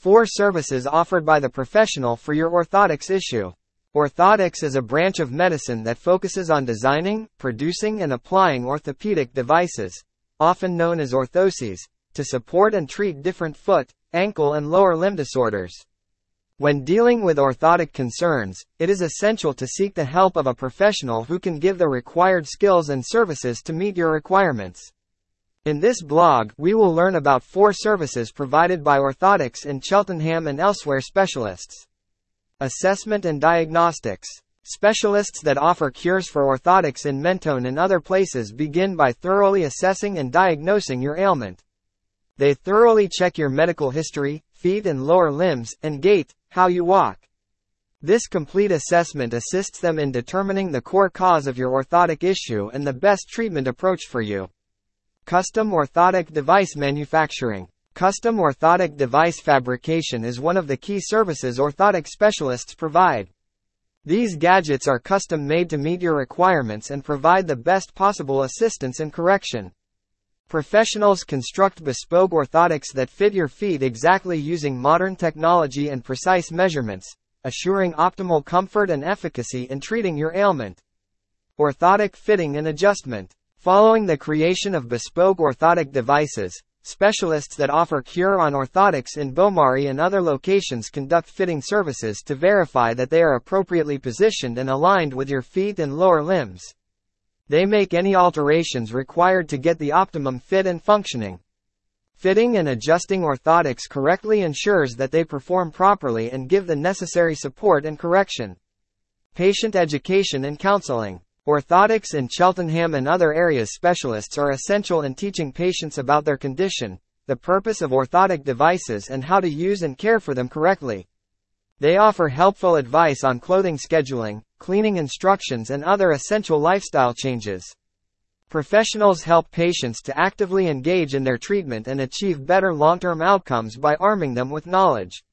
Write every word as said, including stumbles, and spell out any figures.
Four services offered by the professional for your orthotics issue. Orthotics is a branch of medicine that focuses on designing, producing and applying orthopedic devices, often known as orthoses, to support and treat different foot, ankle and lower limb disorders. When dealing with orthotic concerns, it is essential to seek the help of a professional who can give the required skills and services to meet your requirements. In this blog, we will learn about four services provided by orthotics in Cheltenham and elsewhere specialists. Assessment and diagnostics. Specialists that offer cures for orthotics in Mentone and other places begin by thoroughly assessing and diagnosing your ailment. They thoroughly check your medical history, feet and lower limbs, and gait, how you walk. This complete assessment assists them in determining the core cause of your orthotic issue and the best treatment approach for you. Custom orthotic device manufacturing. Custom orthotic device fabrication is one of the key services orthotic specialists provide. These gadgets are custom made to meet your requirements and provide the best possible assistance and correction. Professionals construct bespoke orthotics that fit your feet exactly using modern technology and precise measurements, assuring optimal comfort and efficacy in treating your ailment. Orthotic fitting and adjustment. Following the creation of bespoke orthotic devices, specialists that offer cure on orthotics in Beaumaris and other locations conduct fitting services to verify that they are appropriately positioned and aligned with your feet and lower limbs. They make any alterations required to get the optimum fit and functioning. Fitting and adjusting orthotics correctly ensures that they perform properly and give the necessary support and correction. Patient education and counseling. Orthotics in Cheltenham and other areas specialists are essential in teaching patients about their condition, the purpose of orthotic devices and how to use and care for them correctly. They offer helpful advice on clothing scheduling, cleaning instructions and other essential lifestyle changes. Professionals help patients to actively engage in their treatment and achieve better long-term outcomes by arming them with knowledge.